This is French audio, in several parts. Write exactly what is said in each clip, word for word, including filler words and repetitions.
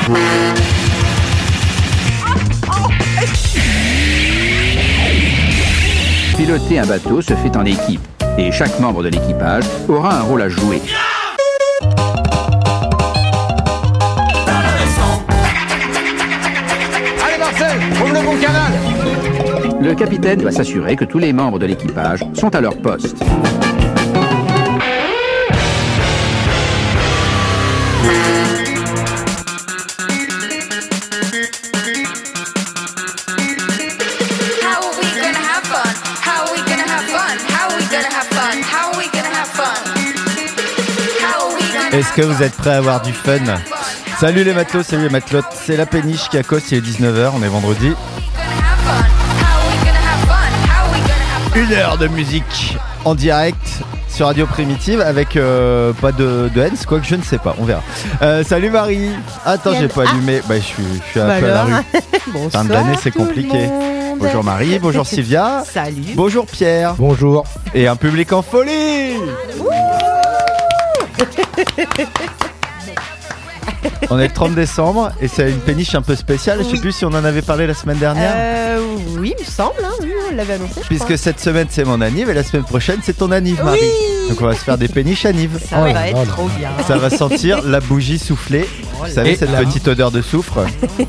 Piloter un bateau se fait en équipe et chaque membre de l'équipage aura un rôle à jouer. Allez Marcel, ouvre le bon canal. Le capitaine doit s'assurer que tous les membres de l'équipage sont à leur poste. Est-ce que vous êtes prêts à avoir du fun ? Salut les matelots, salut les matelotes, c'est la péniche qui accoste, il est dix-neuf heures, on est vendredi. Une heure de musique en direct sur Radio Primitive avec euh, pas de, de Hens, quoique je ne sais pas, on verra. Euh, salut Marie. Attends, j'ai pas allumé, bah, je suis, je suis un bah peu alors. à la rue. Bonsoir. Fin d'année, c'est compliqué. Bonjour Marie, bonjour Sylvia. Salut. Bonjour Pierre. Bonjour. Et un public en folie. On est le trente décembre et c'est une péniche un peu spéciale. Oui. Je sais plus si on en avait parlé la semaine dernière. Euh, oui, il me semble, hein, oui, on l'avait annoncé. Puisque cette semaine c'est mon anniv et la semaine prochaine c'est ton anniv, Marie. Oui. Donc on va se faire des péniches anniv. Ça oh, va non, être non. trop bien. Ça va sentir la bougie soufflée. Oh, Vous savez, et cette la... petite odeur de soufre.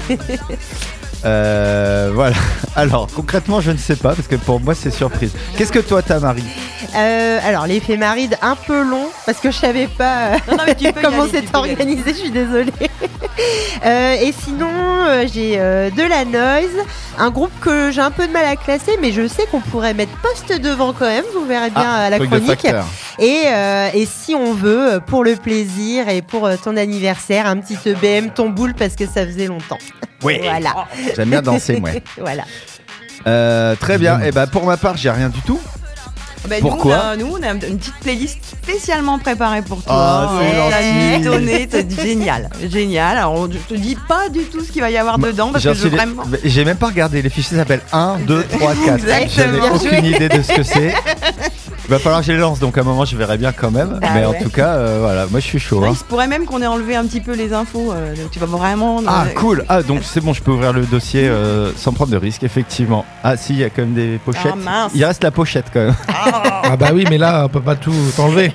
Euh, voilà. Alors concrètement je ne sais pas parce que pour moi c'est surprise. Qu'est-ce que toi t'as, Marie? euh, Alors l'éphéméride un peu long parce que je savais pas non, non, mais tu peux comment c'était organisé, je suis désolée. euh, et sinon euh, j'ai euh, de la Noise, un groupe que j'ai un peu de mal à classer mais je sais qu'on pourrait mettre poste devant quand même, vous verrez bien ah, à la chronique. Et, euh, et si on veut, pour le plaisir et pour ton anniversaire, un petit E B M ton boule parce que ça faisait longtemps. Oui. Voilà. J'aime bien danser, moi. Voilà. Euh, très bien. Et bah pour ma part, j'ai rien du tout. Bah, Pourquoi nous on, a, nous, on a une petite playlist spécialement préparée pour toi. Oh, c'est gentil. Étonné, c'est génial, génial. Alors, on, je te dis pas du tout ce qu'il va y avoir dedans parce que je veux les... vraiment. J'ai même pas regardé. Les fichiers s'appellent un, deux, trois, quatre. Je n'ai aucune idée de ce que c'est. Il va falloir que je les lance, donc à un moment je verrai bien quand même. Ah, mais ouais. En tout cas, euh, voilà, moi je suis chaud. Ouais, hein. Il se pourrait même qu'on ait enlevé un petit peu les infos. Euh, donc tu vas vraiment. Ah, euh... cool. Ah, donc c'est bon, je peux ouvrir le dossier euh, sans prendre de risque, effectivement. Ah, si, il y a quand même des pochettes. Ah, mince. Il reste la pochette quand même. Ah, ah bah oui, mais là, on peut pas tout enlever.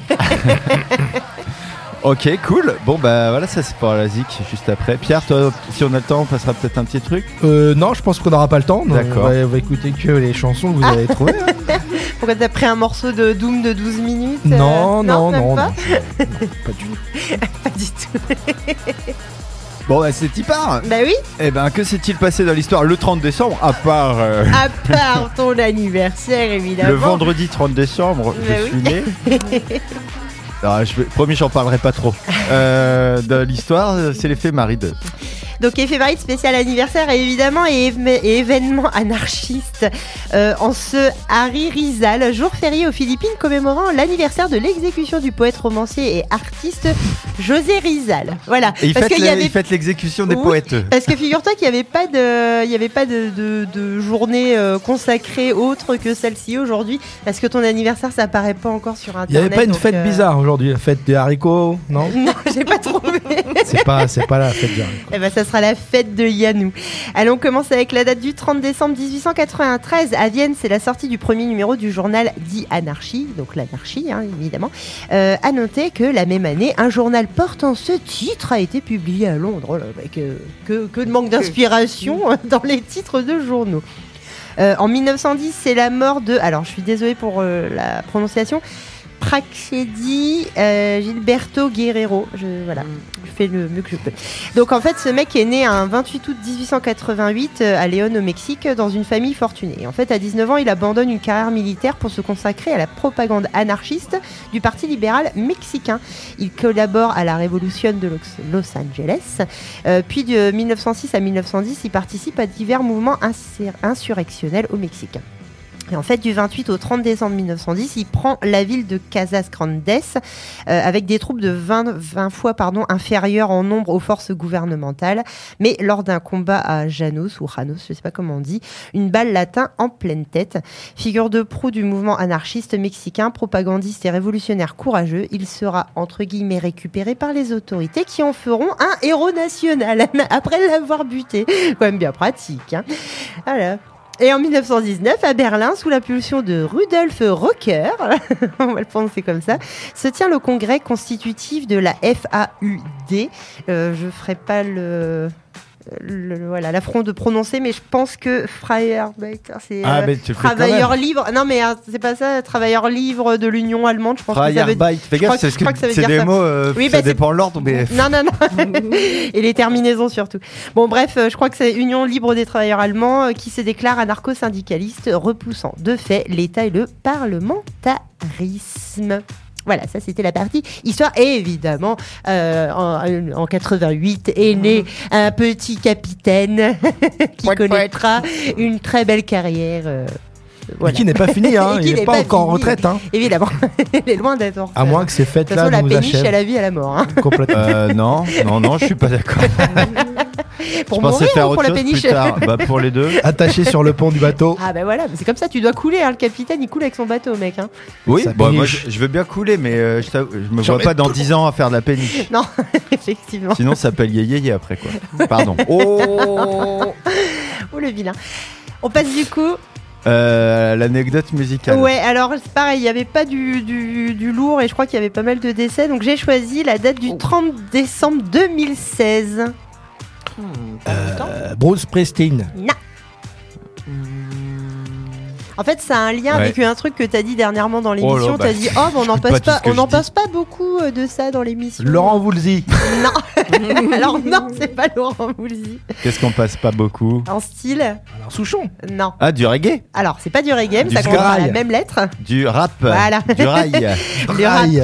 Ok, cool. Bon, bah voilà, ça c'est pour la zik juste après. Pierre, toi, si on a le temps, on passera peut-être un petit truc. Euh, non, je pense qu'on n'aura pas le temps. D'accord. On va, on va écouter que les chansons que vous avez trouvées. Hein. Pourquoi t'as pris un morceau de Doom de douze minutes? Non, euh... non, non, non, pas, non, je... non, pas du tout. Pas du tout. Bon, bah c'est y part. Bah oui. Eh ben, que s'est-il passé dans l'histoire le trente décembre, à part... Euh... À part ton anniversaire, évidemment. Le vendredi trente décembre, bah je oui. suis né. Alors, je, promis, j'en parlerai pas trop. Euh, de l'histoire, c'est l'éphéméride. Donc éphéméride spécial anniversaire et évidemment et, et événement anarchiste euh, en ce Hari Rizal, jour férié aux Philippines commémorant l'anniversaire de l'exécution du poète, romancier et artiste José Rizal. Voilà. Et il parce fête, qu'il les, y avait... il fête l'exécution des oui, poètes. Parce que figure-toi qu'il n'y avait pas de, il y avait pas de, de, de journée euh, consacrée autre que celle-ci aujourd'hui. Parce que ton anniversaire, ça apparaît pas encore sur Internet. Il n'y avait pas une donc, fête euh... bizarre aujourd'hui, la fête des haricots, non? Non, j'ai pas trouvé. c'est pas, c'est pas la fête des haricots. Eh ben, ça sera la fête de Yanou. Allons, on commence avec la date du trente décembre dix-huit cent quatre-vingt-treize. À Vienne, c'est la sortie du premier numéro du journal dit Anarchie, donc l'anarchie, hein, évidemment. Euh, à noter que la même année, un journal portant ce titre a été publié à Londres. Oh là, avec, euh, que, que de manque d'inspiration dans les titres de journaux. Euh, en mille neuf cent dix, c'est la mort de... Alors, je suis désolée pour euh, la prononciation... Praxedi euh, Gilberto Guerrero. Je, voilà, je fais le mieux que je peux. Donc en fait, ce mec est né un vingt-huit août dix-huit cent quatre-vingt-huit euh, à Léon au Mexique dans une famille fortunée. Et en fait, à dix-neuf ans, il abandonne une carrière militaire pour se consacrer à la propagande anarchiste du Parti libéral mexicain. Il collabore à la Révolution de Los Angeles. Euh, puis de mille neuf cent six à mille neuf cent dix, il participe à divers mouvements insur- insurrectionnels au Mexique. Et en fait, du vingt-huit au trente décembre mille neuf cent dix, il prend la ville de Casas Grandes euh, avec des troupes de vingt, vingt fois pardon, inférieures en nombre aux forces gouvernementales. Mais lors d'un combat à Janos, ou Janos, je ne sais pas comment on dit, une balle l'atteint en pleine tête. Figure de proue du mouvement anarchiste mexicain, propagandiste et révolutionnaire courageux, il sera entre guillemets récupéré par les autorités qui en feront un héros national après l'avoir buté. Quand même bien pratique. Hein. Voilà. Et en mille neuf cent dix-neuf, à Berlin, sous l'impulsion de Rudolf Rocker, on va le prononcer comme ça, se tient le congrès constitutif de la F A U D. Euh, je ne ferai pas le... Le, le, voilà, l'affront de prononcer, mais je pense que Freiheitsarbeiter, c'est ah, euh, travailleur libre. Non, mais euh, c'est pas ça, travailleur libre de l'Union allemande. Je pense que ça veut dire. Fais gaffe, c'est, que, que ça c'est des ça. mots, euh, oui, ça bah, dépend de l'ordre. Mais... Non, non, non. Et les terminaisons surtout. Bon, bref, euh, je crois que c'est Union libre des travailleurs allemands euh, qui se déclare anarcho-syndicaliste, repoussant de fait l'État et le parlementarisme. Voilà, ça c'était la partie histoire. Et évidemment, euh, en, en quatre-vingt-huit est né un petit capitaine qui ouais, connaîtra ouais. une très belle carrière. Euh, voilà. Et qui n'est pas fini, hein. il n'est pas, pas encore fini, en retraite. Hein. Évidemment, il est loin d'être en retraite. À moins que ces fêtes-là nous achèvent. De toute façon, la péniche achèvent. à la vie, à la mort. Hein. Complètement. Euh, non, non, non, je suis pas d'accord. Pour je mourir pensais faire ou pour autre la chose péniche plus tard. Bah, pour les deux. Attaché sur le pont du bateau. Ah bah voilà, c'est comme ça, tu dois couler. Hein. Le capitaine, il coule avec son bateau, mec. Hein. Oui, bon, moi je, je veux bien couler, mais euh, je, je me vois pas dans dix ans à faire de la péniche. Non, effectivement. Sinon, ça s'appelle yéyé après quoi. Pardon. Oh, oh le vilain. On passe du coup. Euh, l'anecdote musicale. Ouais, alors c'est pareil, il n'y avait pas du, du, du lourd et je crois qu'il y avait pas mal de décès. Donc j'ai choisi la date du trente décembre deux mille seize. Hmm, euh, Bruce Springsteen. Non. En fait, ça a un lien ouais. avec un truc que tu as dit dernièrement dans l'émission. Oh là, bah, tu as dit, oh, bah, on n'en passe pas, on n'en passe pas beaucoup de ça dans l'émission. Laurent Voulzy. Non. Alors, non, c'est pas Laurent Voulzy. Qu'est-ce qu'on passe pas beaucoup? En style. Alors, Souchon. Non. Ah, du reggae. Alors, c'est pas du reggae, mais du ça commence par la même lettre. Du rap. Voilà. Du rail. Le rail.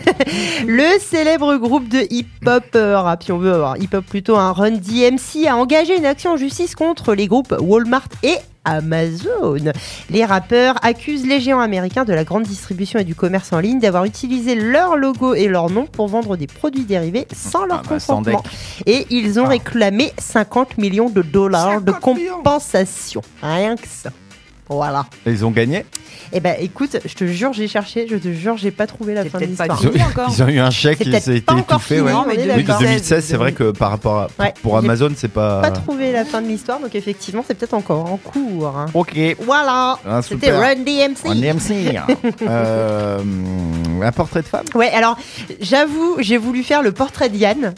Le célèbre groupe de hip-hop, euh, rap, si on veut avoir hip-hop plutôt, un Run D M C a engagé une action en justice contre les groupes Walmart et Amazon. Les rappeurs accusent les géants américains de la grande distribution et du commerce en ligne d'avoir utilisé leur logo et leur nom pour vendre des produits dérivés sans leur ah bah, consentement. Et ils ont ah. réclamé cinquante millions de dollars de compensation. Rien que ça. Voilà. Ils ont gagné? Eh ben, écoute, je te jure, j'ai cherché, je te jure, j'ai pas trouvé la c'est fin de l'histoire. Pas fini encore. Ils ont eu un chèque, il s'est été étouffé. Ouais. Oui, deux mille seize, c'est vrai que par rapport à, ouais. pour Amazon, c'est pas. Pas trouvé la fin de l'histoire, donc effectivement, c'est peut-être encore en cours. Hein. Ok. Voilà. Ah, c'était Run D M C. Run D M C. euh, un portrait de femme. Ouais, alors, j'avoue, j'ai voulu faire le portrait de Yann.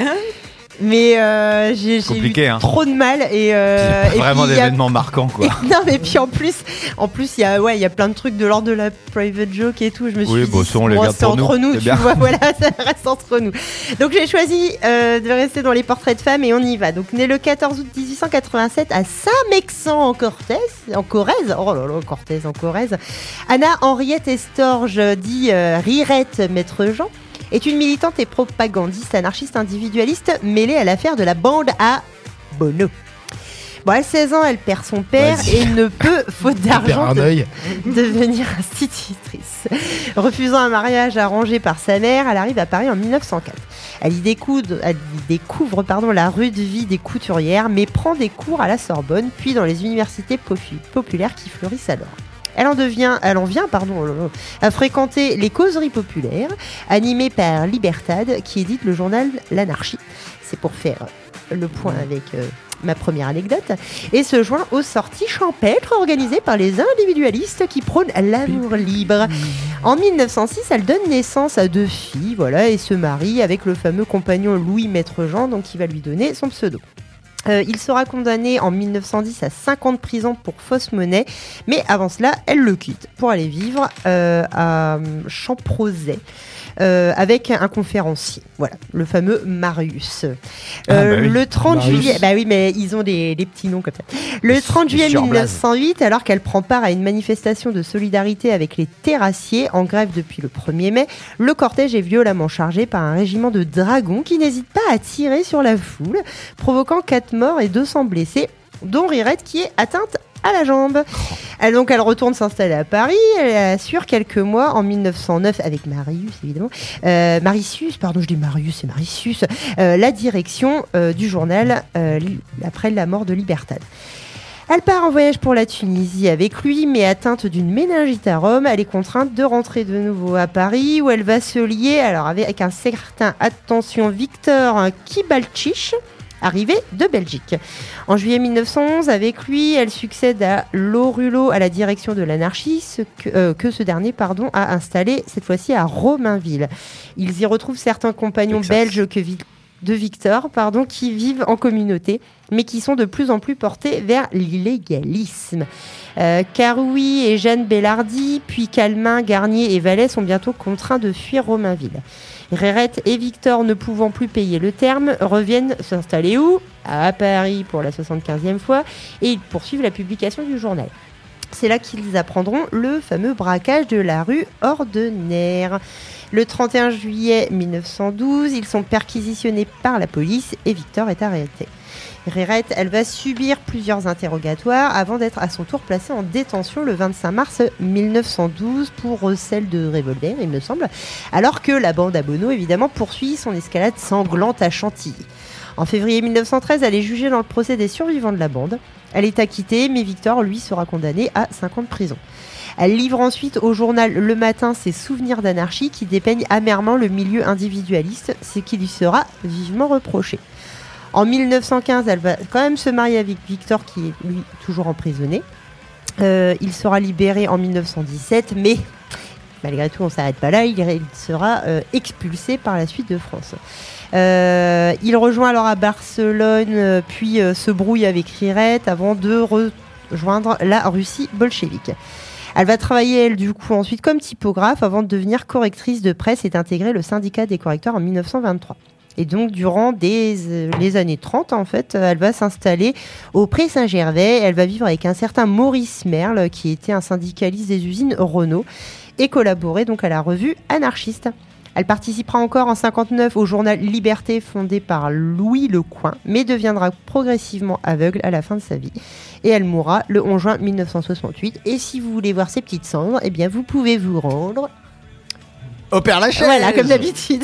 Mais euh, j'ai, j'ai eu hein. trop de mal et euh, et vraiment puis, d'événements a... marquants quoi. Et, non mais puis en plus, en plus il y a ouais il y a plein de trucs de l'ordre de la private joke et tout. Je me suis oui, dit bon, ça, on les bon, garde c'est pour entre nous, nous tu vois, voilà, ça reste entre nous. Donc j'ai choisi euh, de rester dans les portraits de femmes et on y va. Donc né le quatorze août dix-huit cent quatre-vingt-sept à Saint-Mexan en Corrèze, en Corrèze, oh là là, Cortèze en Corrèze. Anna Henriette Estorge dit euh, Rirette Maître Jean est une militante et propagandiste anarchiste individualiste mêlée à l'affaire de la bande à Bono. Bon, à seize ans, elle perd son père Vas-y. et ne peut, faute d'argent, de, devenir institutrice. Refusant un mariage arrangé par sa mère, elle arrive à Paris en mille neuf cent quatre. Elle y découvre, elle y découvre pardon, la rude vie des couturières, mais prend des cours à la Sorbonne, puis dans les universités popu- populaires qui fleurissent alors. Elle en, devient, elle en vient pardon, à fréquenter les causeries populaires animées par Libertad qui édite le journal L'Anarchie. C'est pour faire le point avec euh, ma première anecdote. Et se joint aux sorties champêtres organisées par les individualistes qui prônent l'amour libre. En mille neuf cent six, elle donne naissance à deux filles voilà, et se marie avec le fameux compagnon Louis Maître Jean, donc qui va lui donner son pseudo. Euh, il sera condamné en mille neuf cent dix à cinq ans de prison pour fausse monnaie, mais avant cela, elle le quitte pour aller vivre euh, à Champrosay. Euh, avec un conférencier, voilà, le fameux Marius. Euh, ah bah oui. Le trente Marius. Juillet, bah oui, mais ils ont des, des petits noms comme ça. Le trente juillet mille neuf cent huit, alors qu'elle prend part à une manifestation de solidarité avec les terrassiers en grève depuis le premier mai, le cortège est violemment chargé par un régiment de dragons qui n'hésite pas à tirer sur la foule, provoquant quatre morts et deux cents blessés, dont Rirette qui est atteinte à la jambe. Elle, donc, elle retourne s'installer à Paris. Elle assure quelques mois, en mille neuf cent neuf, avec Marius, évidemment. Euh, Maricius, pardon, je dis Marius, c'est Maricius. Euh, la direction euh, du journal euh, après la mort de Libertad. Elle part en voyage pour la Tunisie avec lui, mais atteinte d'une méningite à Rome, elle est contrainte de rentrer de nouveau à Paris, où elle va se lier alors avec un certain, attention, Victor Kibalchich, arrivé de Belgique. En juillet mille neuf cent onze, avec lui, elle succède à Lorulot à la direction de l'anarchie, ce que, euh, que ce dernier pardon, a installé cette fois-ci à Romainville. Ils y retrouvent certains compagnons Texas. belges que Victor de Victor, pardon, qui vivent en communauté, mais qui sont de plus en plus portés vers l'illégalisme. Euh, Caroui et Jeanne Bellardi, puis Calmin, Garnier et Vallet sont bientôt contraints de fuir Romainville. Rérette et Victor, ne pouvant plus payer le terme, reviennent s'installer où ? À Paris pour la soixante-quinzième fois, et ils poursuivent la publication du journal. C'est là qu'ils apprendront le fameux braquage de la rue Ordener. Le trente et un juillet mille neuf cent douze, ils sont perquisitionnés par la police et Victor est arrêté. Rérette, elle va subir plusieurs interrogatoires avant d'être à son tour placée en détention le vingt-cinq mars mille neuf cent douze pour recel de revolver, il me semble, alors que la bande à Bono, évidemment, poursuit son escalade sanglante à Chantilly. En février mille neuf cent treize, elle est jugée dans le procès des survivants de la bande. Elle est acquittée, mais Victor, lui, sera condamné à cinq ans de prison. Elle livre ensuite au journal Le Matin ses souvenirs d'anarchie qui dépeignent amèrement le milieu individualiste, ce qui lui sera vivement reproché. En mille neuf cent quinze, elle va quand même se marier avec Victor, qui est lui toujours emprisonné. Euh, il sera libéré en mille neuf cent dix-sept, mais malgré tout, on ne s'arrête pas là, il, il sera euh, expulsé par la suite de France. Euh, il rejoint alors à Barcelone, euh, puis euh, se brouille avec Rirette avant de rejoindre la Russie bolchevique. Elle va travailler, elle, du coup, ensuite comme typographe avant de devenir correctrice de presse et d'intégrer le syndicat des correcteurs en mille neuf cent vingt-trois. Et donc, durant des, euh, les années trente, en fait, elle va s'installer au Pré Saint-Gervais. Elle va vivre avec un certain Maurice Merle, qui était un syndicaliste des usines Renault, et collaborer donc à la revue Anarchiste. Elle participera encore en cinquante-neuf au journal Liberté, fondé par Louis Lecoing, mais deviendra progressivement aveugle à la fin de sa vie. Et elle mourra le onze juin mille neuf cent soixante-huit. Et si vous voulez voir ses petites cendres, eh bien, vous pouvez vous rendre au Père Lachaise. Voilà, comme d'habitude.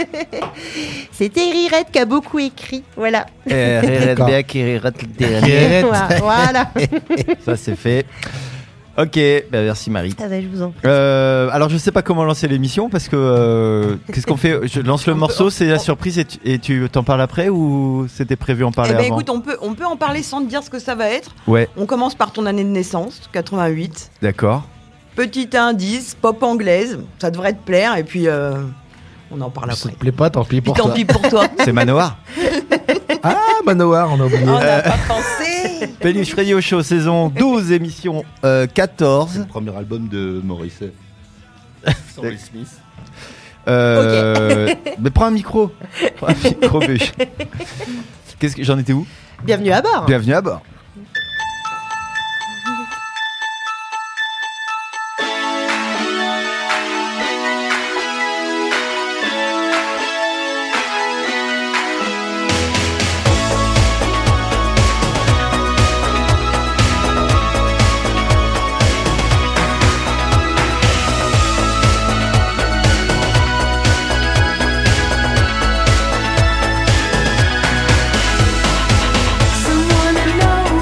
C'était Rirette qui a beaucoup écrit. Voilà. Euh, Rirette Beck et Rirette le dernier. Voilà. Ça, c'est fait. Ok, bah merci Marie. Ah bah, je vous en prie. Euh, alors je sais pas comment lancer l'émission parce que euh, qu'est-ce qu'on fait ? Je lance le morceau, c'est la surprise et tu, et tu t'en parles après ou c'était prévu en parler eh ben avant ? Écoute, on peut, on peut en parler sans te dire ce que ça va être. Ouais. On commence par ton année de naissance, quatre-vingt-huit. D'accord. Petit indice, pop anglaise, ça devrait te plaire et puis euh, on en parle Ça après. te plaît pas, tant pis pour Puis tant toi. pis pour toi. C'est Manoir. Ah, Manoir, on a oublié. On n'a Euh, pas pensé. Péniche Radio Show, saison douze, émission euh, C'est quatorze. le premier album de Morrissey. Sans Will Smith. Euh, Mais prends un micro. Prends un micro, bûche. Qu'est-ce que j'en étais où ? Bienvenue à bord. Bienvenue à bord. Someone I know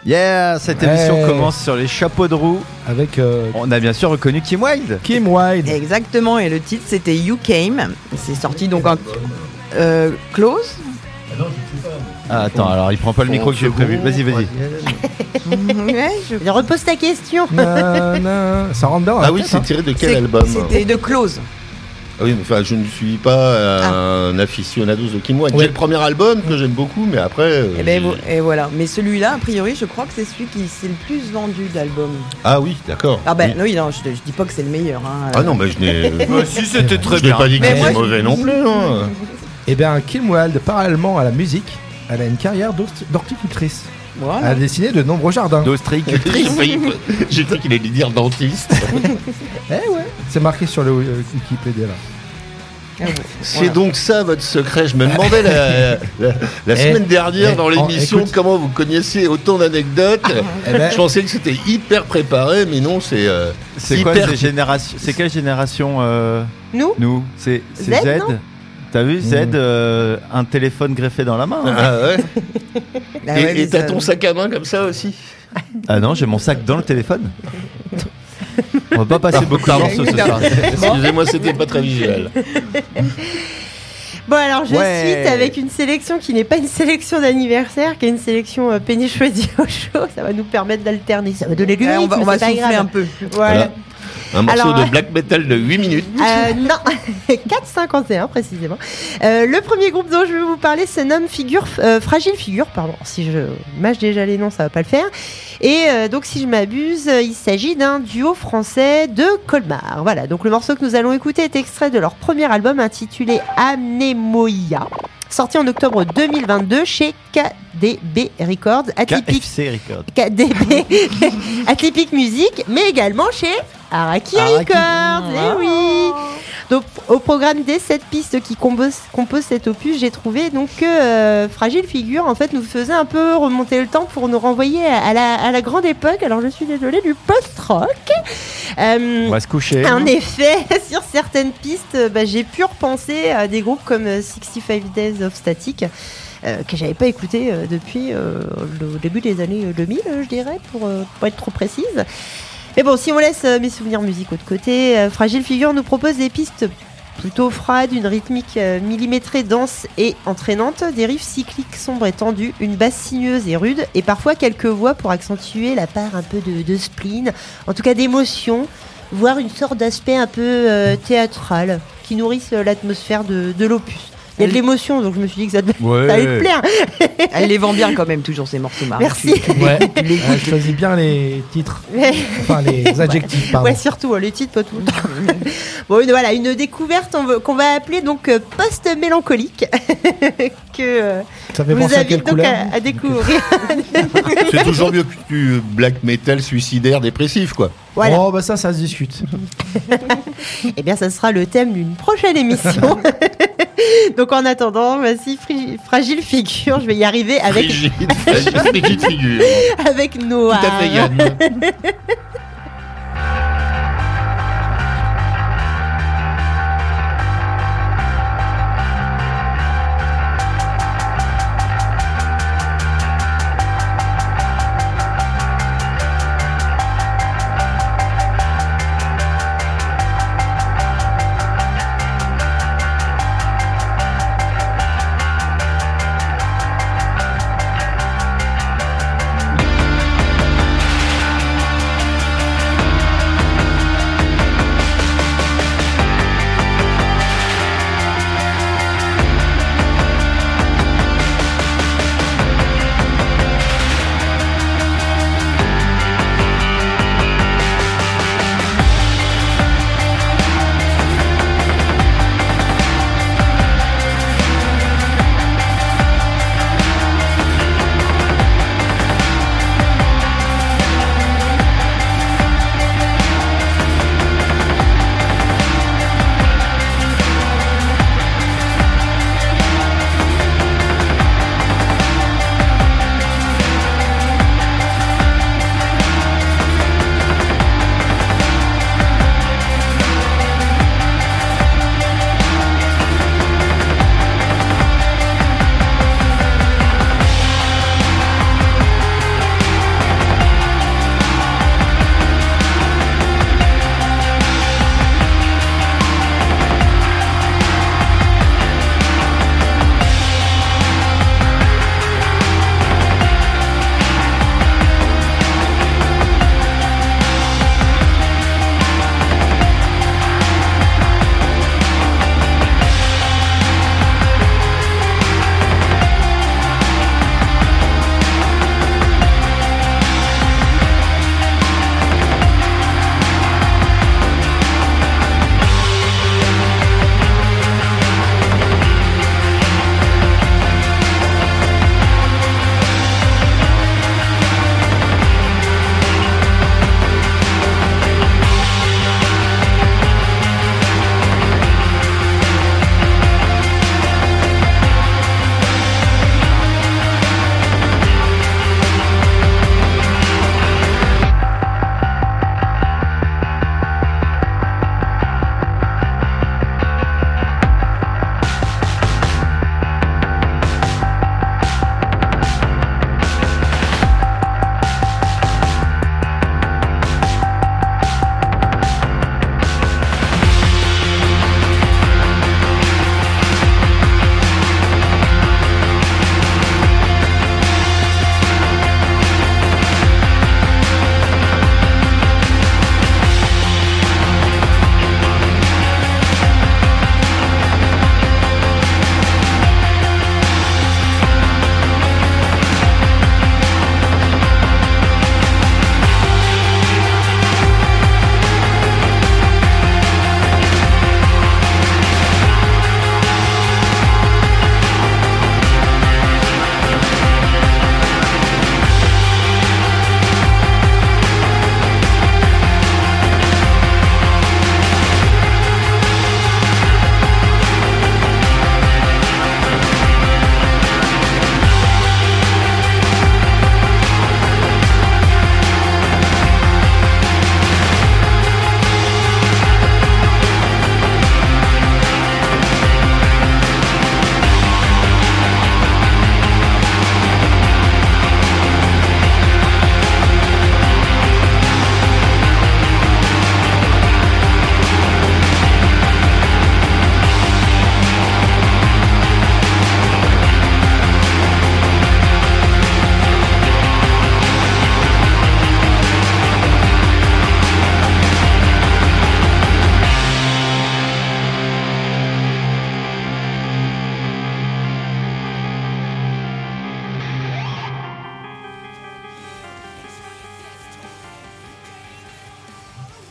Yeah, cette émission Hey. commence sur les chapeaux de roue. Avec euh, On a bien sûr reconnu Kim Wilde. Kim Wilde. Exactement, et le titre c'était You Came. C'est sorti donc en euh, Close. Ah, attends, alors il prend pas le micro que j'ai prévu. Vas-y, vas-y. Ouais, je- Mais repose ta question. Na, na. Ça rentre bien dans la Ah oui, tête, c'est hein. tiré de quel c'est- album? C'était de Close. Ah oui, mais enfin, je ne suis pas un aficionado de Kim Wilde. Ouais. J'ai le premier album que j'aime beaucoup, mais après. euh, Et, ben, j'ai- vo- et voilà. Mais celui-là, a priori, je crois que c'est celui qui s'est le plus vendu d'albums. Ah oui, d'accord. Ah ben Oui. oui, non, je, je dis pas que c'est le meilleur. Hein. Ah non, mais je n'ai. si, c'était très Je n'ai bien. pas dit que Mais moi, c'était je- mauvais non plus. hein. Eh bien, Kim Wilde, parallèlement à la musique, elle a une carrière d'horti- d'horticultrice. Elle Voilà. a dessiné de nombreux jardins. D'Austrique. J'ai failli- J'ai cru qu'il allait dire dentiste. Eh ouais, c'est marqué sur le euh, Wikipédia là. Ah bon. C'est Voilà. donc ça votre secret. Je me demandais la, la, la Eh, semaine dernière eh, dans en- l'émission écoute. comment vous connaissiez autant d'anecdotes. Eh ben, Je pensais que c'était hyper préparé, mais non, c'est. euh, C'est quoi hyper- ces générations C'est quelle génération euh, Nous nous C'est c'est Z, Z, non T'as vu Z, Mhm. euh, un téléphone greffé dans la main hein. Ah ouais. Ah ouais, Et- Et mais t'as ça- ton sac à main comme ça aussi. Ah non, j'ai mon sac dans le téléphone. On va pas passer beaucoup de temps ce soir. Excusez-moi, c'était pas très visuel. Bon, alors je Ouais. suis avec une sélection qui n'est pas une sélection d'anniversaire, qui est une sélection euh, Penny choisie au chaud. Ça va nous permettre d'alterner. Ça va donner du Ouais, on rythme, va, on va c'est pas souffler grave. un peu. Voilà. Voilà. Un morceau Alors, de black metal de huit minutes. Euh, non, quatre cinquante et un précisément. Euh, le premier groupe dont je vais vous parler se nomme Figure, euh, Fragile Figure, pardon. Si je mâche déjà les noms, ça va pas le faire. Et euh, donc, si je m'abuse, euh, il s'agit d'un duo français de Colmar. Voilà, donc le morceau que nous allons écouter est extrait de leur premier album intitulé Amnemoia, sorti en octobre deux mille vingt-deux chez K D B Records, Atypique K F C Record. K D B Atypique Music, mais également chez Araki Araki. Records. Eh oui. Donc au programme des sept pistes qui composent, composent cet opus, j'ai trouvé donc que euh, Fragile Figure en fait nous faisait un peu remonter le temps pour nous renvoyer à, à la, à la grande époque. Alors je suis désolée, du post-rock. Euh, On va se coucher. en effet, sur certaines pistes, euh, bah, j'ai pu repenser à des groupes comme euh, sixty-five Days of Static, euh, que j'avais pas écouté euh, depuis euh, le début des années deux mille, euh, je dirais, pour euh, pas être trop précise. Mais bon, si on laisse euh, mes souvenirs musicaux de côté, euh, Fragile Figure nous propose des pistes plutôt froides, une rythmique euh, millimétrée, dense et entraînante, des riffs cycliques sombres et tendus, une basse sinueuse et rude, et parfois quelques voix pour accentuer la part un peu de, de spleen, en tout cas d'émotion, voire une sorte d'aspect un peu euh, théâtral qui nourrissent euh, l'atmosphère de, de l'opus. Il y a de l'émotion, donc je me suis dit que ça, devait, Ouais. ça allait te plaire. Elle les vend bien quand même, toujours ces morceaux marrants. Merci. Ouais, elle choisit bien les titres, enfin les adjectifs, pardon. Ouais, surtout, euh, les titres, pas tout le temps. Bon, une, voilà, une découverte on veut- qu'on va appeler donc euh, post-mélancolique, que euh, Ça fait vous penser à quelle invite donc couleur à, à découvrir. C'est toujours mieux que du black metal suicidaire dépressif, quoi. Voilà. Oh bah ça, ça se discute. Eh bien, ça sera le thème d'une prochaine émission. Donc, en attendant, voici Fri- Fragile Figure. Je vais y arriver avec, Frigide, frigide, frigide figure. avec Tout Noah. à fait, Yann. Thank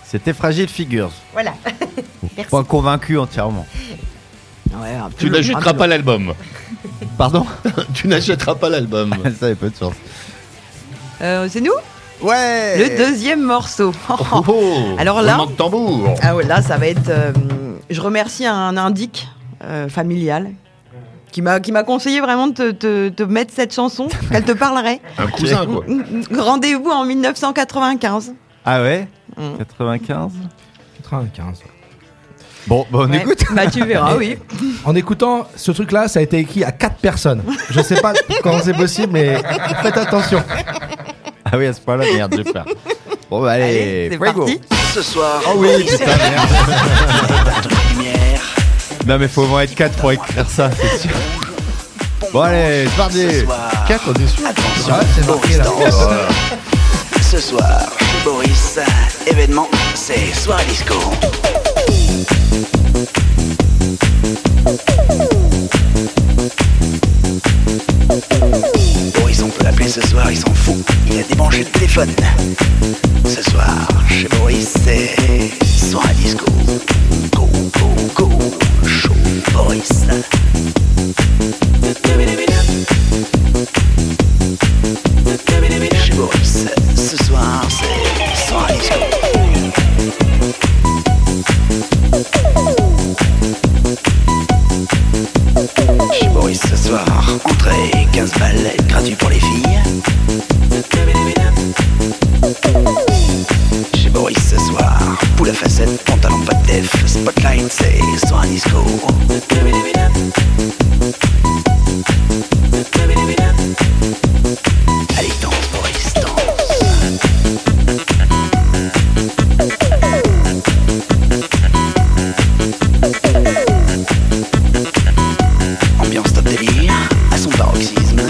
C'était Fragile Figures. Voilà. Merci. Pas convaincu entièrement. Ouais, un peu Tu le- n'achèteras un peu pas l'album. Pardon. Tu n'achèteras pas l'album. Ça avait peu de chance. le- Euh, c'est nous Ouais. Le deuxième morceau. Oh, oh, Alors là- roulement de tambour. Ah ouais, là, ça va être. euh, je remercie un indique euh, familial qui m'a qui m'a conseillé vraiment de te, te, te mettre cette chanson, qu'elle te parlerait. Un cousin, quoi. Rendez-vous en mille neuf cent quatre-vingt-quinze. Ah ouais. Mm. quatre-vingt-quinze. quatre-vingt-quinze. Bon, bah on Ouais. écoute. Bah tu verras, oui. En écoutant ce truc-là, ça a été écrit à quatre personnes. Je sais pas comment c'est possible, mais faites attention. Ah oui, à ce point-là, merde, j'ai peur. Bon, bah allez, Allez, c'est fuego. parti. Ce soir, Oh oui, putain, merde. contre la lumière. Non, mais faut au moins être quatre pour écrire ça, c'est sûr. Bon, allez, c'est parti. Ce soir, quatre, on est sûr. attention, Ah, c'est marqué, Boris là. danse. Ce soir, chez Boris, événement, c'est soirée disco. Boris, on peut l'appeler ce soir, il s'en fout. Il a débranché le téléphone. Ce soir, chez Boris, c'est soirée disco. Go, go, go, show Boris. Chez Boris, ce soir, c'est soirée disco. Chez Boris, ce soir, entrée quinze balles, gratuit pour les filles. Chez Boris, ce soir, poule à facettes, pantalon pas de def, spotlight, c'est soirée disco. Allez, danse, Boris, danse. Ambiance top délire, à son paroxysme.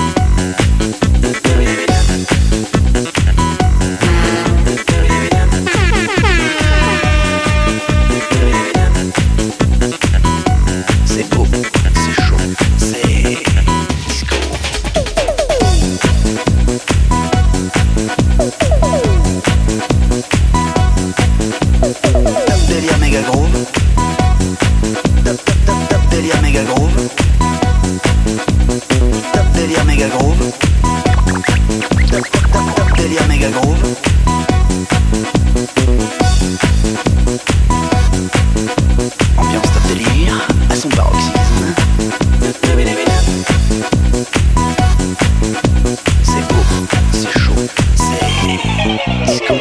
C'est beau, c'est chaud, c'est disco. Top délire méga groove. Top, top, top, top délire méga groove. Top délire méga groove. Top, top, top, top délire méga groove. Ambiance top délire, à son paroxysme. C'est beau, c'est chaud, c'est disco.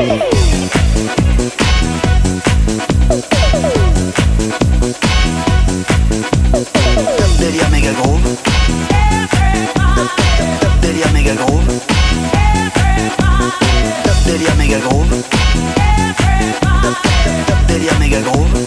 Top délire méga groove. Top, top, top, top délire méga groove. Top délire méga groove. Top, top, top, top délire méga groove.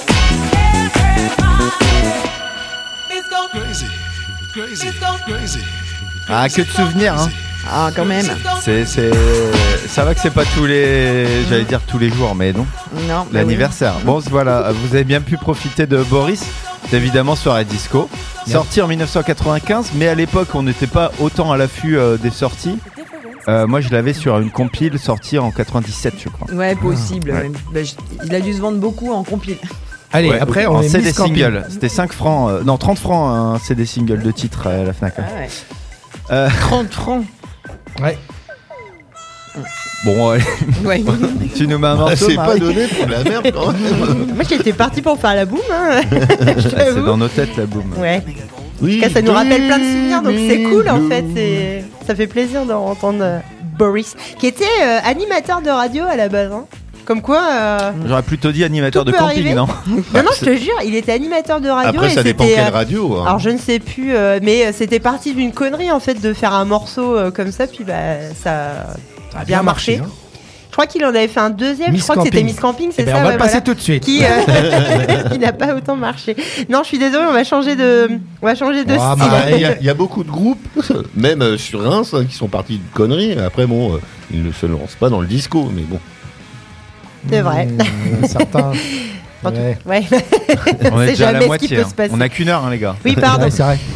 Ah, que de souvenirs, hein. Ah, quand même. C'est, c'est... Ça va que c'est pas tous les... J'allais dire tous les jours, mais non. Non. bah L'anniversaire. Bon, voilà, vous avez bien pu profiter de Boris. C'est évidemment soirée disco. Sorti en mille neuf cent quatre-vingt-quinze, mais à l'époque, on n'était pas autant à l'affût euh, des sorties. Euh, moi, je l'avais sur une compile sortie en quatre-vingt-dix-sept, je crois. Oui. Ouais, possible. Ouais. ouais. Bah, je- il a dû se vendre beaucoup en compile. Allez, Ouais, après, on en est C D Miss Camping. single. C'était cinq francs, euh, non, trente francs un C D single de titre à la Fnac. Ah ouais. Euh, trente francs. Ouais. bon, ouais. Ouais. Tu nous mets un Ah, morceau, c'est Marie pas donné pour de la merde quand même. Moi, j'étais partie pour faire la boum. Hein. Je Ah, C'est t'avoue. dans nos têtes, la boum. Ouais. Oui, En tout cas, ça nous rappelle plein de souvenirs, donc c'est cool en fait. C'est... Ça fait plaisir d'entendre euh, Boris, qui était euh, animateur de radio à la base. Hein. Comme quoi. euh, J'aurais plutôt dit animateur Tout de peut camping, arriver. non? Non, non, je te jure, il était animateur de radio. Après, et ça dépend c'était, quelle euh, radio. hein. Alors je ne sais plus, euh, mais c'était parti d'une connerie en fait de faire un morceau euh, comme ça, puis bah ça, Ça a bien marché. hein. Je crois qu'il en avait fait un deuxième. Miss je crois que c'était Camping. Miss Camping, c'est Eh ben, ça. on va ouais, le passer voilà. tout de suite. Qui, euh, qui n'a pas autant marché. Non, je suis désolée, on va changer de, on va changer de Ah, style. bah, Il y, a- il y a beaucoup de groupes, même euh, sur Reims, hein, qui sont partis de conneries. Après, bon, euh, ils ne se lancent pas dans le disco, mais bon. C'est vrai. Mmh, certains. En tout- Ouais. Ouais. On est C'est déjà à la jamais ce qui moitié. peut hein. se passer. On a qu'une heure, hein, les gars. Oui, pardon. Ouais, c'est vrai.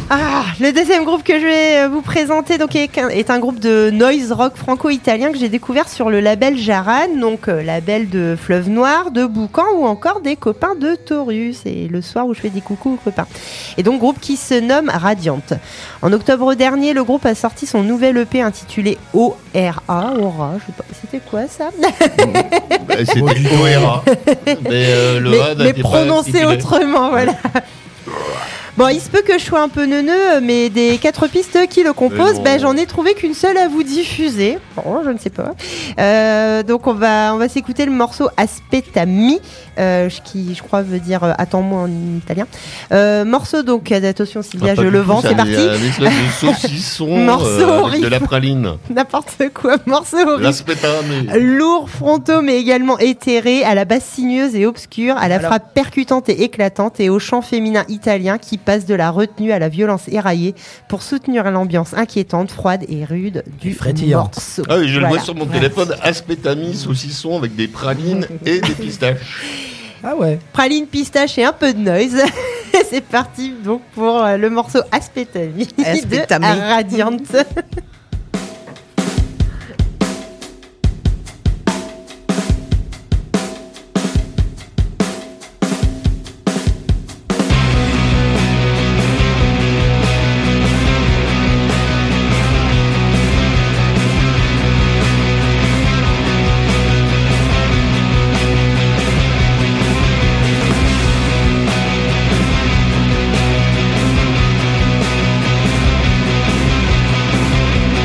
Ah, le deuxième groupe que je vais vous présenter donc, est, est un groupe de noise rock franco-italien que j'ai découvert sur le label Jaran, donc euh, label de Fleuve Noir, de Boucan ou encore des copains de Taurus. C'est le soir où je fais des coucous aux copains. Et donc groupe qui se nomme Radiant. En octobre dernier, le groupe a sorti son nouvel E P intitulé O R A. Aura, je sais pas, c'était quoi ça? Bah, c'était O R A. Mais, euh, le mais, A mais prononcé autrement, voilà. Bon, il se peut que je sois un peu neuneux, mais des quatre pistes qui le composent, bah, j'en ai trouvé qu'une seule à vous diffuser. Bon, je ne sais pas. Euh, donc, on va, on va s'écouter le morceau Aspettami, euh, qui, je crois, veut dire euh, attends-moi en italien. Euh, morceau, donc, attention Sylvia, ah, je le vends, c'est parti. Une espèce de saucisson morceau euh, avec de la horrible. praline. N'importe quoi, morceau horrible. L'Aspettami. Lourd, fronto, mais également éthéré, à la basse sinueuse et obscure, à la Alors. frappe percutante et éclatante, et au chant féminin italien qui passe de la retenue à la violence éraillée pour soutenir l'ambiance inquiétante, froide et rude du frétillante. morceau. Ah oui, je le Voilà. vois sur mon téléphone, Aspettami, saucisson avec des pralines et des pistaches. Ah ouais. Praline, pistache et un peu de noise. C'est parti donc pour euh, le morceau Aspettami Aspettami. de Radiant. Aspettami,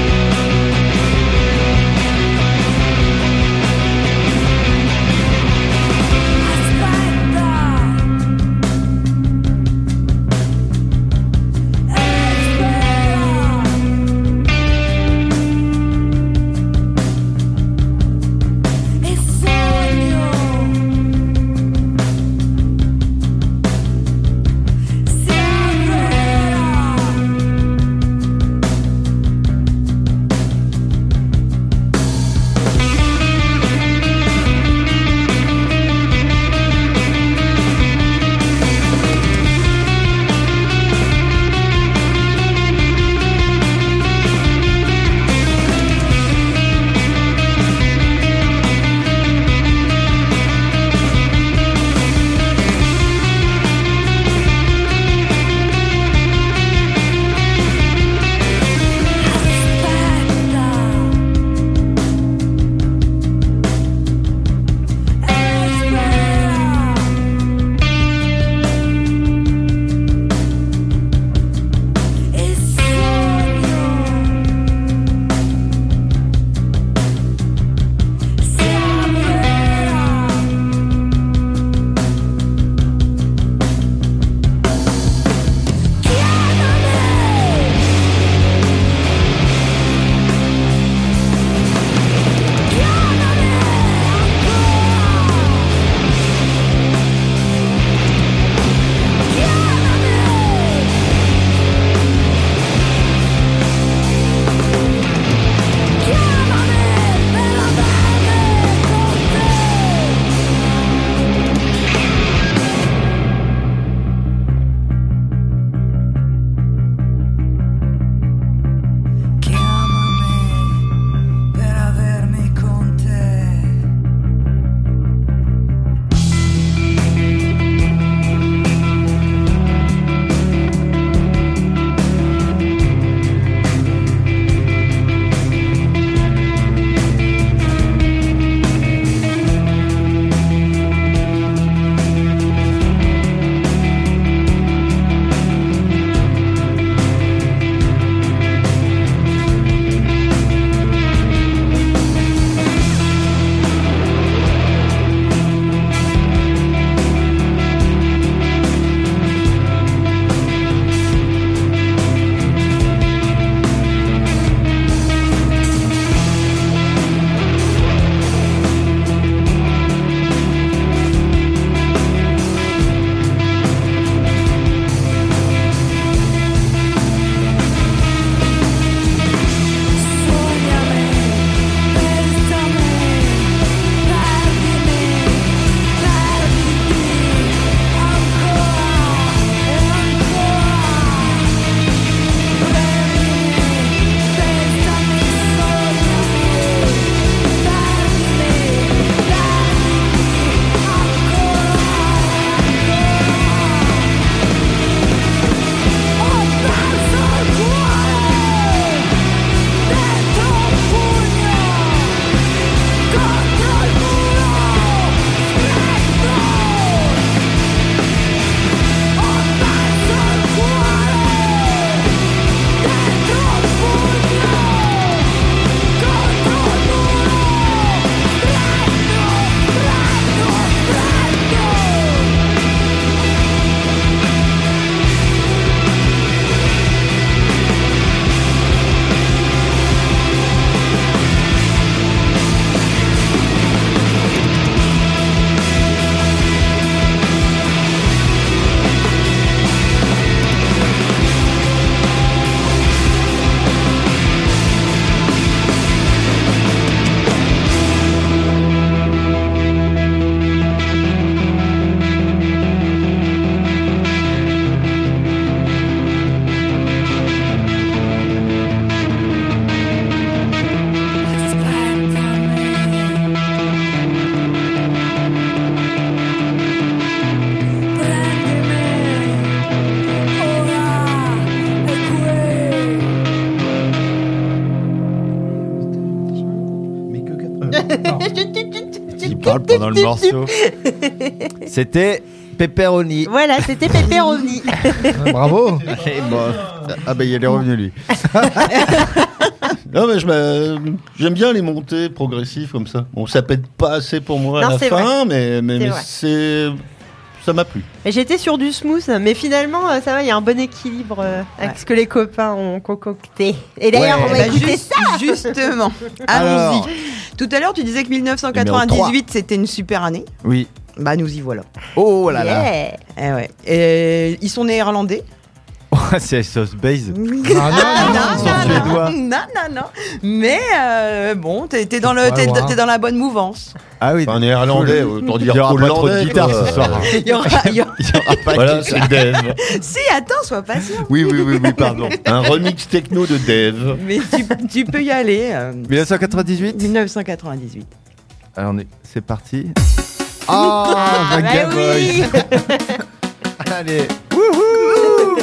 Il parle pendant le morceau. C'était Pepperoni. Voilà, c'était Pepperoni. Ah, bravo. Et bon, ah bah il est revenu lui. Non mais je m'a- j'aime bien les montées progressives comme ça. Bon, ça pète pas assez pour moi Non, à la c'est fin, mais mais, C'est mais vrai. c'est ça m'a plu. Et J'étais sur du smooth, mais finalement, euh, ça va, il y a un bon équilibre euh, avec Ouais. ce que les copains ont concocté. Et d'ailleurs, Ouais. on va Bah, écouter juste- ça. Justement, Alors. allons-y. Tout à l'heure, tu disais que dix-neuf cent quatre-vingt-dix-huit, c'était une super année. Oui. Bah, nous y voilà. Oh là là. Yeah. Eh ouais. Et ils sont néerlandais. C'est Sauce Base. Non, non, non, Ils sont suédois. Non, non, non. Mais euh, bon, t'es t'es dans, le, Ouais, t'es, ouais. t'es dans la bonne mouvance. Ah oui. Enfin, néerlandais, autant Il dire y aura pas trop de hollandais, guitare quoi. ce soir. Il y aura, il y aura- Il y aura pas Voilà, de c'est Dev. Si, attends, sois patient. Oui, oui, oui, oui, pardon. Un remix techno de Dev. Mais tu, tu peux y aller. euh, dix-neuf cent quatre-vingt-dix-huit. dix-neuf cent quatre-vingt-dix-huit. Alors on est, c'est parti. Ah, Ah, Venga bah oui. Boys. Allez. Wouhou.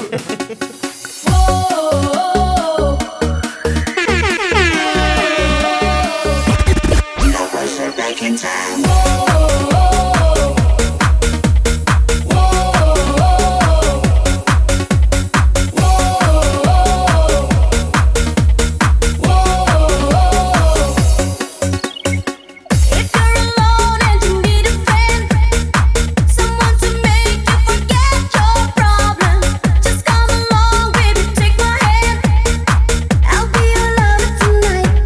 If you're alone and you need a friend, someone to make you forget your problems, just come along, baby, take my hand. I'll be your lover tonight.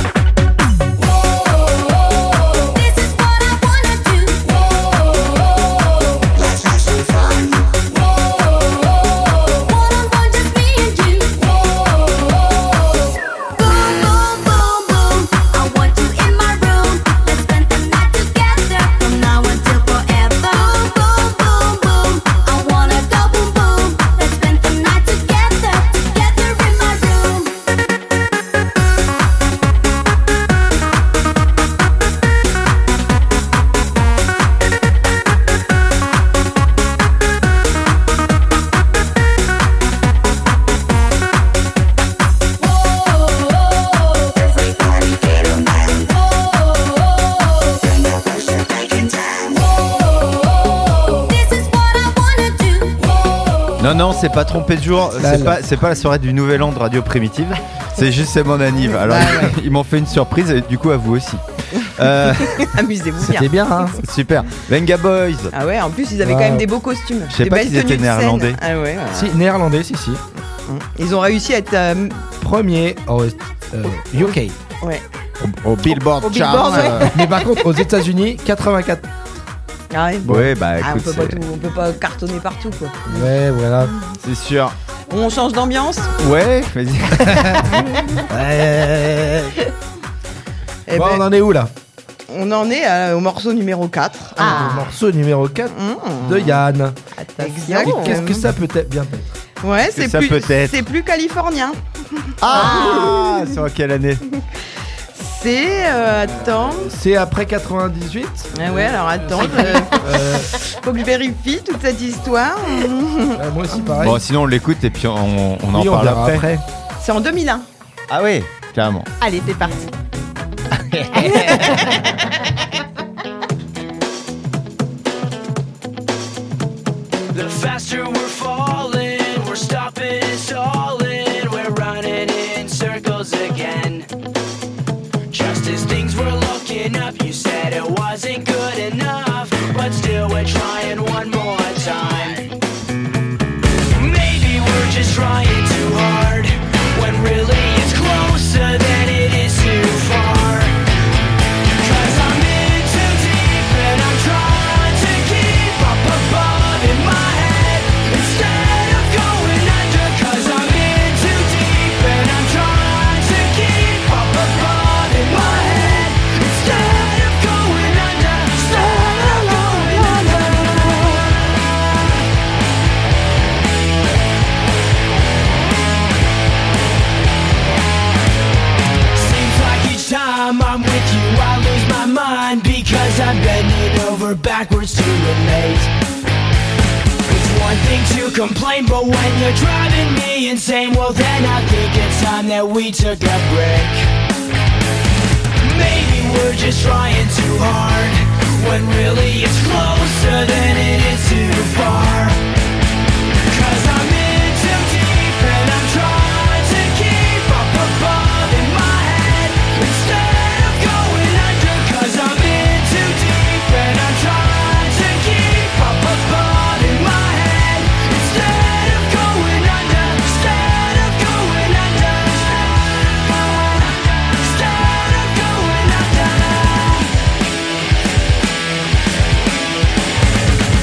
Whoa, this is what I wanna do. Whoa, let's have some fun. Whoa, one on one, just me and you. Whoa, boom, boom, boom, boom. I want you in my room. Let's spend the night together from now until forever. Boom, boom, boom, boom. I wanna go boom, boom. Let's spend the night together, together in my room. Whoa, everybody get on down. Whoa, bring your pressure back in time. Whoa, this is what I wanna do. Whoa. Non, non, c'est pas trompé de jour. Là, C'est là. pas, c'est pas la soirée du Nouvel An de Radio Primitive. C'est juste c'est mon anniv. Alors Bah ils m'ont fait une surprise et du coup à vous aussi. Euh, Amusez-vous bien. C'était bien, hein. super. Venga Boys. Ah ouais, en plus, ils avaient Wow. quand même des beaux costumes. Je sais des pas belles qu'ils étaient tenues de scène. néerlandais. Ah ouais, voilà. Si, néerlandais, si, si. Ils ont réussi à être. euh, Premier au euh, U K. ouais. Au, au Billboard Au Chart. Billboard, ouais. euh, Mais par contre, aux États-Unis, quatre-vingt-quatre. Ah ouais. Ouais, bah Ah, on, écoute, peut pas c'est- tout- on peut pas cartonner partout, quoi. Ouais, voilà. c'est sûr. On change d'ambiance. Ouais, vas-y. Ouais. Eh Bon, ben, on en est où là? on en est à- au morceau numéro quatre. Ah. Le morceau numéro quatre Mmh. de Yann. Exact. Et qu'est-ce que ça peut être bien être? Ouais, que c'est ça plus, peut être c'est plus californien. Ah, c'est en quelle année? C'est. euh, attends. C'est après quatre-vingt-dix-huit. Ah ouais, alors attends. euh, Euh, faut que je vérifie toute cette histoire. ouais, moi aussi, pareil. Bon, sinon on l'écoute et puis on, on en Oui, on parle verra après. après. C'est en deux mille un. Ah oui, carrément. Allez, c'est parti. The faster we're falling, we're stopping and stalling, we're running in circles again. Just as things were looking up, you said it wasn't good enough, but still we're trying one more time. Maybe we're just trying too hard, when really it's closer than it is too far. 'Cause I'm in too deep and I'm trying to keep up above in my head instead of going under. 'Cause I'm in too deep and I'm trying to keep up above in my head instead of going under. Instead of going under. Seems like each time I'm with you, I lose my mind because I'm bending over backwards to relate. It's one thing to complain, but when you're driving me insane, well then I think it's time that we took a break. Maybe we're just trying too hard, when really it's closer than it is too far. Cause I'm in too deep and I'm trying to keep up above in my head instead of going under. Cause I'm in too deep and I'm trying to keep up above in my head instead of going under. Instead of going under. Instead of going under.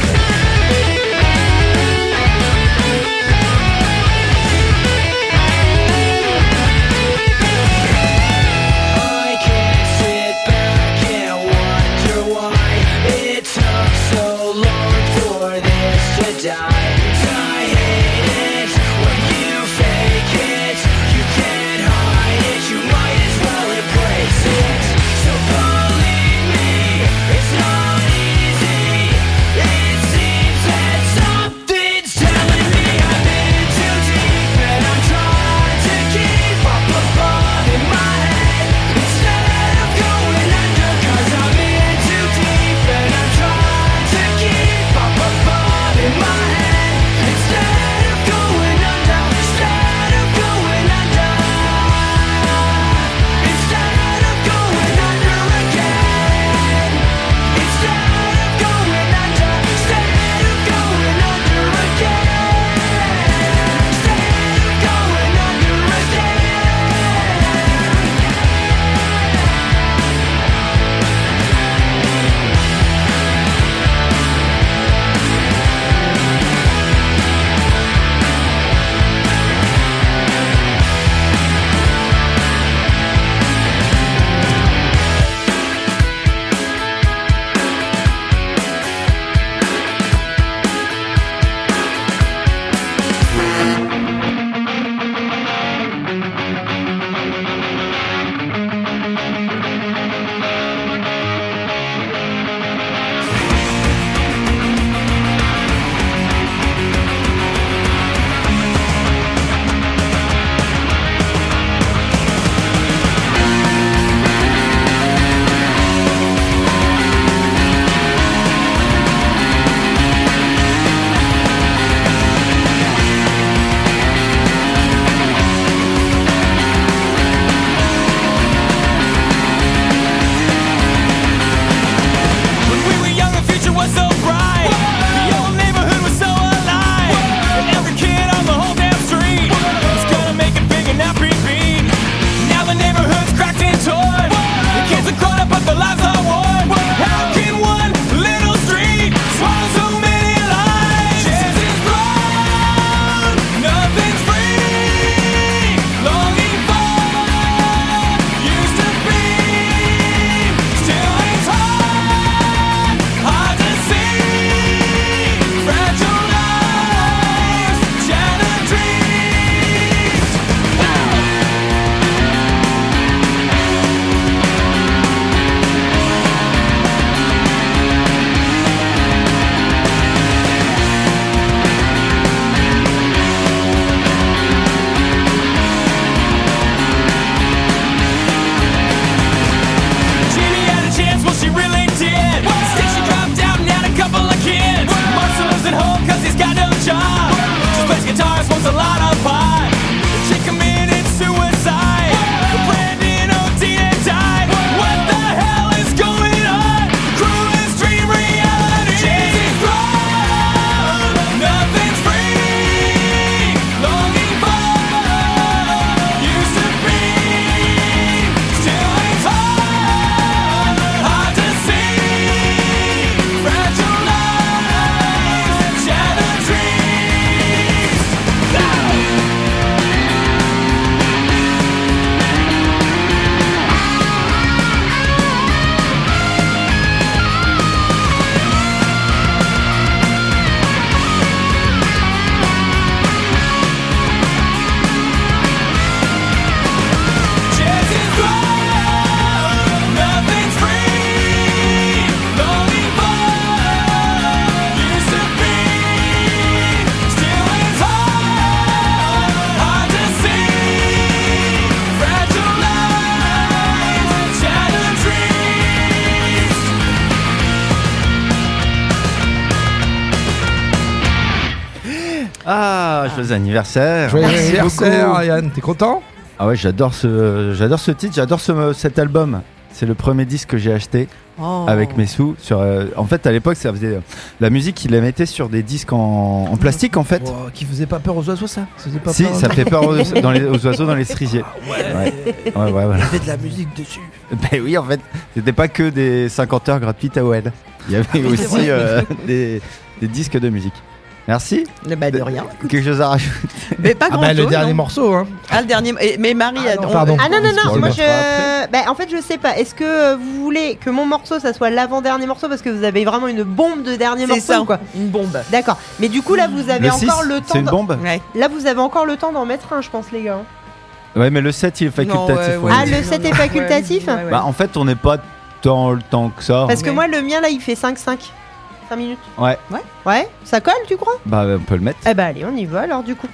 Ah, joyeux anniversaire. Joyeux Merci anniversaire, beaucoup. Yann. T'es content? Ah ouais, j'adore ce, j'adore ce titre, j'adore ce, cet album. C'est le premier disque que j'ai acheté Oh. avec mes sous. Sur, euh, en fait, à l'époque, ça faisait la musique, il la mettait sur des disques en, en plastique, en fait. Oh, qui faisait pas peur aux oiseaux, ça, ça faisait pas Si, peur ça fait peur aux, dans les, aux oiseaux dans les cerisiers. Ouais. Ouais, ouais, ouais, voilà. Il y avait de la musique dessus. Ben oui, en fait, c'était pas que des cinquante heures gratuites à O L. Il y avait oui, c'est aussi vrai. euh, des, des disques de musique. Merci. Bah, de rien. Quelque chose à rajouter? Mais pas Ah grand bah chose. le dernier non. morceau, hein. Ah, le dernier. et- Mais Marie, Ah a- non, on- pardon. Ah non, non, non, On moi le je. fera Bah, en fait, je sais pas. Est-ce que euh, vous voulez que mon morceau ça soit l'avant-dernier morceau parce que vous avez vraiment une bombe de dernier C'est morceau ça, ou quoi? une bombe. D'accord. Mais du coup, là, vous avez Le six, encore le temps. c'est une de- bombe? Ouais. Là, vous avez encore le temps d'en mettre un, je pense, les gars. Ouais, mais le sept, il est facultatif. Non, ouais, on ouais. l'a Ah, dit. le Non, sept non, est facultatif? ouais, ouais, ouais. Bah, en fait, on n'est pas tant le temps que ça. Parce que Ouais. moi, le mien, là, il fait cinq cinq. cinq minutes. Ouais, Ouais, ça colle, tu crois? bah, on peut le mettre. Eh bah allez, on y va alors du coup.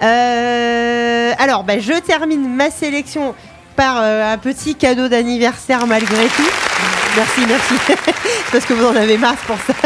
Euh, alors, bah, je termine ma sélection par euh, un petit cadeau d'anniversaire malgré tout. Merci, merci. Parce que vous en avez marre pour ça.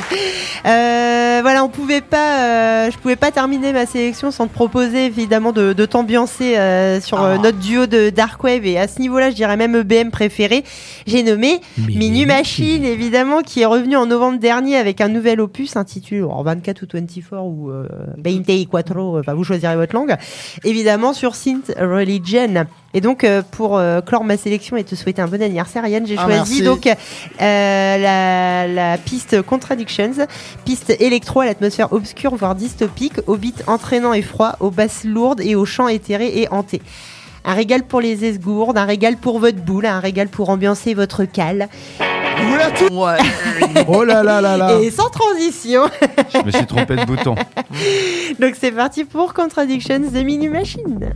Euh, voilà, on pouvait pas, euh, je pouvais pas terminer ma sélection sans te proposer évidemment de, de t'ambiancer euh, sur euh, Ah. notre duo de Dark Wave, et à ce niveau-là, je dirais même E B M préféré. J'ai nommé Minu Machine, évidemment, qui est revenu en novembre dernier avec un nouvel opus intitulé alors, vingt-quatre ou vingt-quatre ou euh, vingt-quatre, enfin vous choisirez votre langue, évidemment sur Synth Religion. Et donc euh, pour euh, clore ma sélection et te souhaiter un bon anniversaire, Yann, j'ai Ah, choisi merci. donc euh, la, la piste Contradictions, piste électro à l'atmosphère obscure voire dystopique, au beat entraînant et froid, aux basses lourdes et aux chants éthérés et hantés. Un régal pour les esgourdes, un régal pour votre boule, un régal pour ambiancer votre cale. Ouais. Oh là là là là. Et sans transition. Je me suis trompé de bouton. Donc c'est parti pour Contradictions de Minu Machine.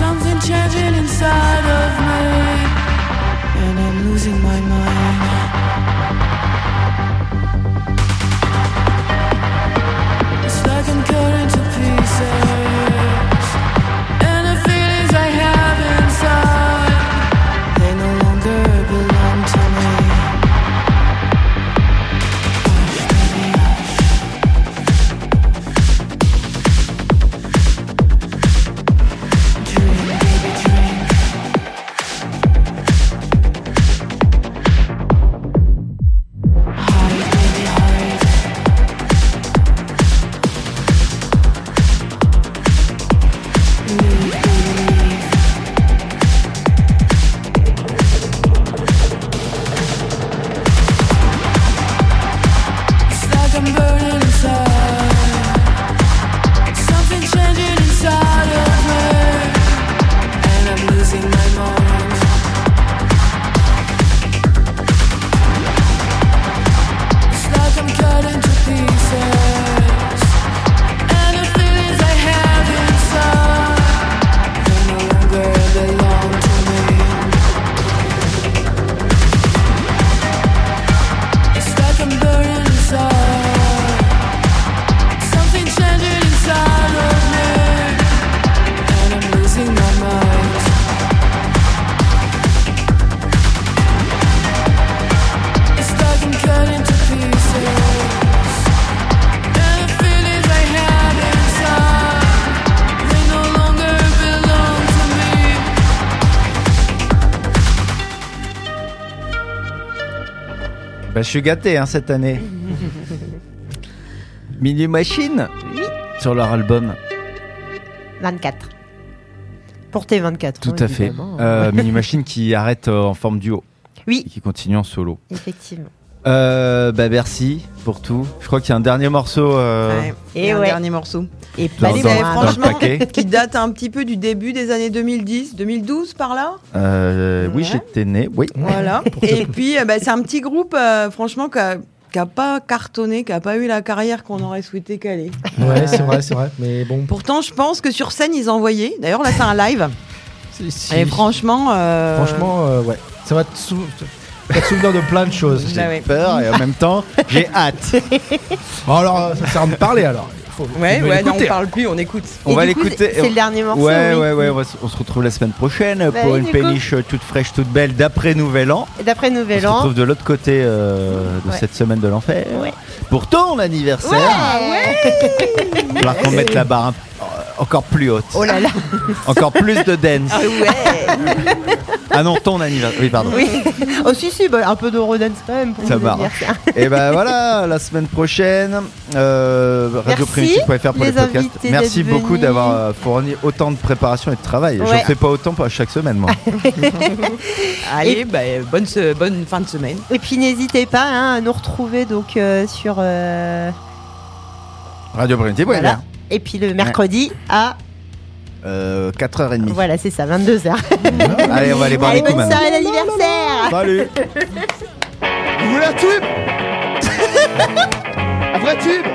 Something changing inside of me, and I'm losing my mind. It's like I'm cut into pieces, and the feelings I have inside, they no longer belong to me. Bah, je suis gâté hein, cette année. Mini Machine Oui. sur leur album. vingt-quatre. Pour tes vingt-quatre. Tout ans, à fait. évidemment. Euh, Mini Machine qui arrête euh, en forme duo. Oui. Et qui continue en solo. Effectivement. Euh, bah merci pour tout. Je crois qu'il y a un dernier morceau. Euh... Ouais, Et et un ouais. dernier morceau. Et Dans- pas les dans- Mais dans le franchement, paquet. qui date un petit peu du début des années deux mille dix, deux mille douze par là. Euh, oui, Ouais. j'étais né. Oui. Voilà. Et puis, euh, bah, c'est un petit groupe, euh, franchement, qui a, qui a pas cartonné, qui a pas eu la carrière qu'on aurait souhaité qu'elle ait. Ouais, c'est vrai, c'est vrai. Mais bon. Pourtant, je pense que sur scène, ils envoyaient. D'ailleurs, là, c'est un live. Si, si. Et franchement, euh, Franchement, euh, ouais. Ça va te, sou... te souvenir de plein de choses. Bah ouais. Peur et en même temps, j'ai hâte. Bon, alors, euh, ça sert à me parler alors. Faut, faut Ouais, me ouais, non, on l'écouter. parle plus, on écoute. On Et va du coup, l'écouter. c'est- c'est le dernier morceau, Ouais, oui. ouais, ouais. On, va s- on se retrouve la semaine prochaine Bah pour oui, une du coup. péniche euh, toute fraîche, toute belle d'après Nouvel An. Et d'après On Nouvel se An. retrouve de l'autre côté euh, de Ouais. cette semaine de l'enfer. Ouais. Pour ton anniversaire. Ouais. Il va falloir qu'on mette la barre un- encore plus haute. Oh là là. Encore plus de dance. Ah ouais. Ah non, ton anniversaire. Oui, pardon. Oui. Oh si si, bah, un peu d'Eurodance quand même pour Ça mon marche. anniversaire. Et ben voilà, la semaine prochaine, euh, radio primitive point f r pour les, les podcasts. invités Merci d'être beaucoup venus. d'avoir euh, fourni autant de préparation et de travail. Ouais. J'en fais pas autant pas chaque semaine, moi. Allez, bah, bonne, se- bonne fin de semaine. Et puis n'hésitez pas hein, à nous retrouver donc euh, sur euh, radio primitive point f r. voilà. Et puis le mercredi à Euh, quatre heures trente. voilà c'est ça vingt-deux heures. Allez, on va aller boire Allez des coups bonne maintenant. soirée d'anniversaire. Salut. Vous voulez un tube Un vrai tube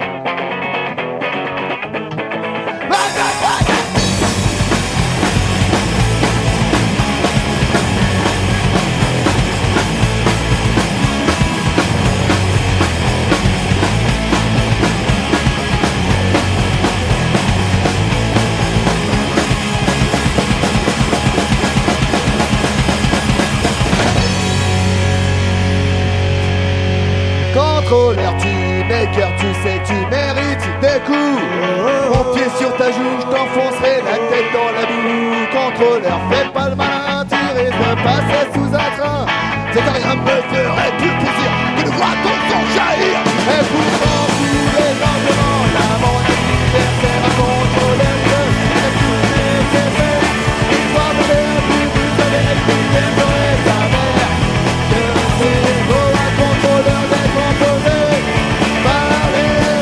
Contrôleur, tu maker, tu sais, tu mérites des coups. Mon pied sur ta joue, je t'enfoncerai la tête dans la boue. Contrôleur, fais pas le malin, tu risques de passer sous un train. C'est rien me ferait plus plaisir que de voir ton sang jaillir. Et pourtant, tous les lendemains, là, mon anniversaire à contrôler le est tout nécessaire. Il va me faire plus, vous savez, plus d'aimer sa mère. Que c'est beau un contrôleur d'être composé par les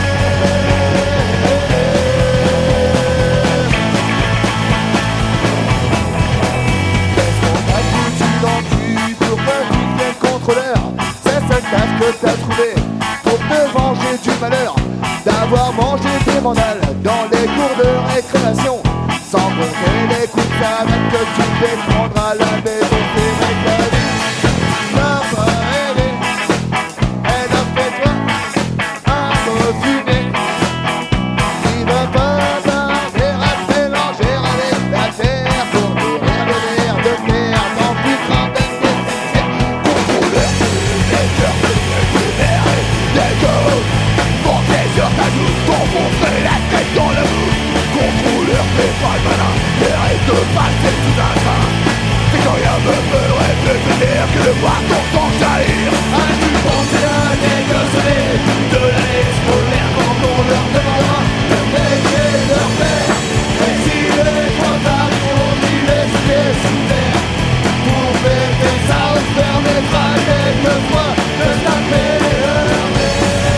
Qu'est-ce qu'on t'a foutu dans le cul pour que tu deviennes contrôleur? C'est ce taf que t'as trouvé pour te venger du malheur d'avoir mangé des mandales dans les cours de récréation sans rencontrer les coups de savate que tu défendras la maison. C'est vrai que la vie n'a pas rêvé. Elle a fait toi un mot fumé. Il va pas tarder à se mélanger avec la terre pour nourrir le nerf de terre dans plus grand d'inquiétude. Contrôleur, des cœurs, des nerfs et des côtes. Monter sur ta joue, t'enfoncer la tête dans la boue. Contrôleur, fais pas le malin, et arrête de passer sous un train. C'est quand rien me ferait plus plaisir que de voir ton sang jaillir. As-tu pensé à dégueuler de l'année scolaire quand on leur demandera leur métier, leur père? Et s'il est trop tard, on y laisse les sous terre. Pour fêter ça, on se permettra quelquefois de taper leur nez.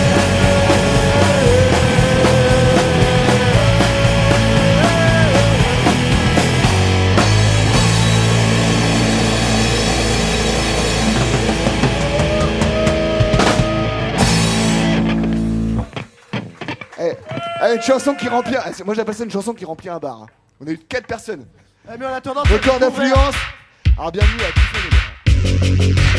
Eh, une chanson qui remplit. un- Moi j'appelle ça une chanson qui remplit un bar. hein. On a eu quatre personnes. Eh, mais en attendant, Record d'affluence. Alors bienvenue à tous les gars.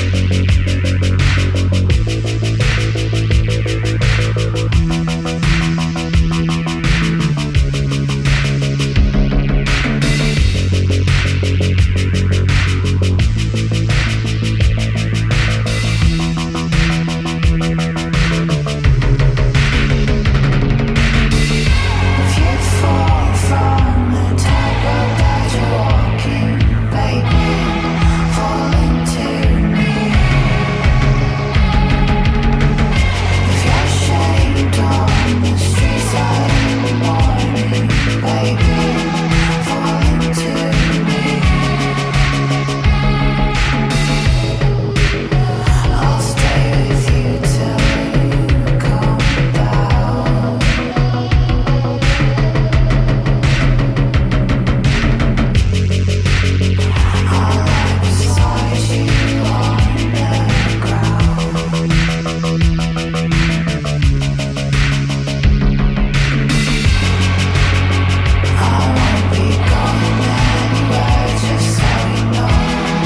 If you fall from the table that you're walking, baby, fall into me. If you're shamed on the streets in the morning, baby, fall into me. I'll stay with you till you calm down. I'll lie beside you on the ground. I won't be going anywhere, just so you know.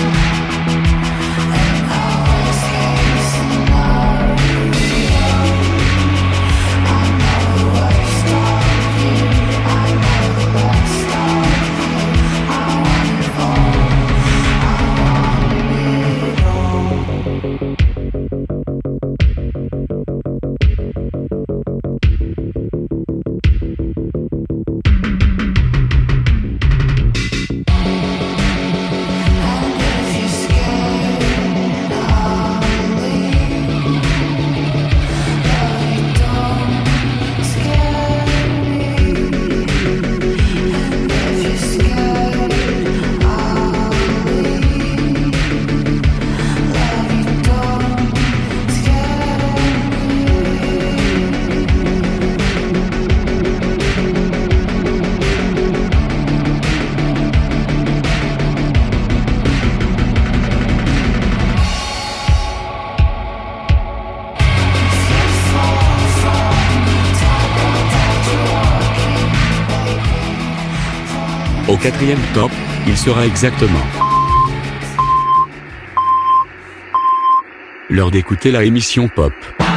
In our worst case scenario, I know the worst of you, I know the best of you. I want it all, I want it all. And if you're scared, I'll leave. But don't scare me. And if you're scared, I'll leave. Love you, don't scare Au quatrième top, il sera exactement l'heure d'écouter la émission pop.